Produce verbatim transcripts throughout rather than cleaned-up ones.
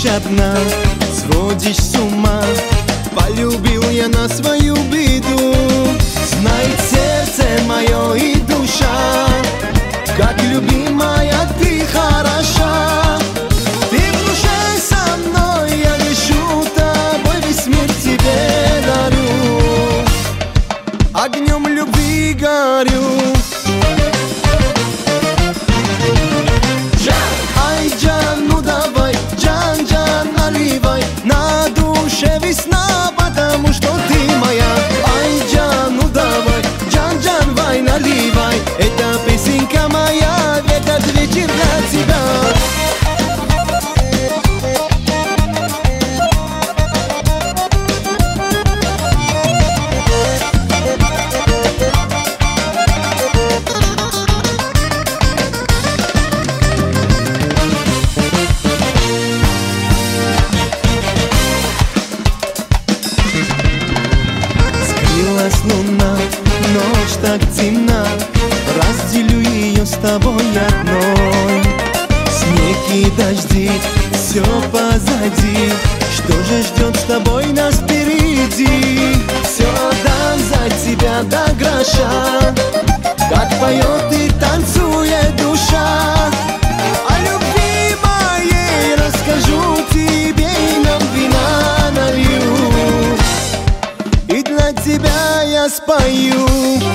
лишь одна, сводишь с ума. Полюбил я на свою беду. Знает сердце мое и душа, как любимая ты хороша. Ты в душе со мной, я дышу тобой, весь мир тебе дарю, огнем любви горю. Ай, Джан, ну давай, Джан, Джан, наливай, на душе весна, потому что ты моя. Ай, Джан, ну давай, Джан, Джан, вай, наливай, эта песенка моя, в этот вечер для тебя. Луна, ночь так темна, разделю ее с тобой одной. Снег и дожди, все позади, что же ждет с тобой нас впереди? Все дам за тебя до гроша, как поет и танцует душа. О любви моей расскажу тебе, и нам вина налью, и для тебя я спою.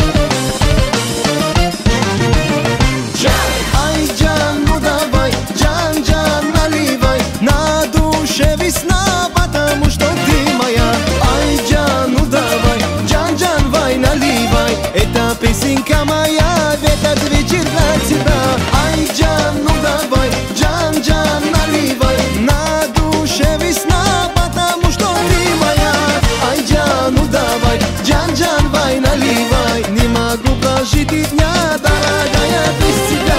Ай, Джан, ну давай, Джан, Джан, наливай, на душе весна, потому что ты моя. Ай, Джан, ну давай, Джан, Джан, вай, наливай, эта песенка моя, в этот вечер для тебя. Ай, Джан, ну давай, Джан, Джан, наливай, на душе весна, потому что ты моя. Ай, Джан, ну давай, Джан, Джан, вай, наливай, не могу прожить и дня, дорогая, без тебя.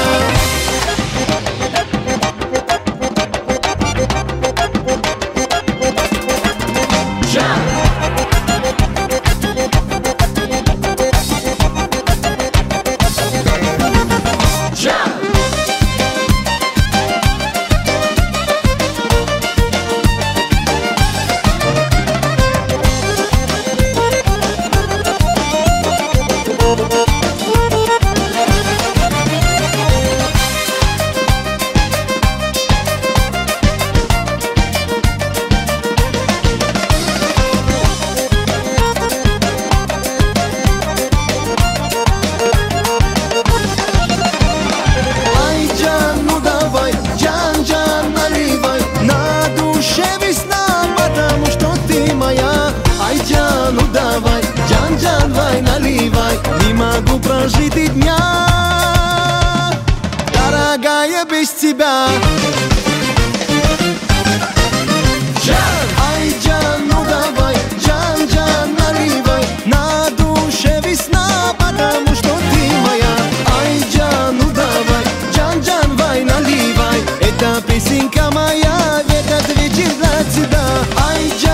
Ну давай, Джан, Джан, вай, наливай, не могу прожить и дня, дорогая, без тебя. Ай, Джан, ну давай, Джан, Джан, наливай, на душе весна, потому что ты моя. Ай, Джан, ну давай, Джан, Джан, вай, наливай, эта песенка моя, в этот вечер для тебя. Ай, Джан.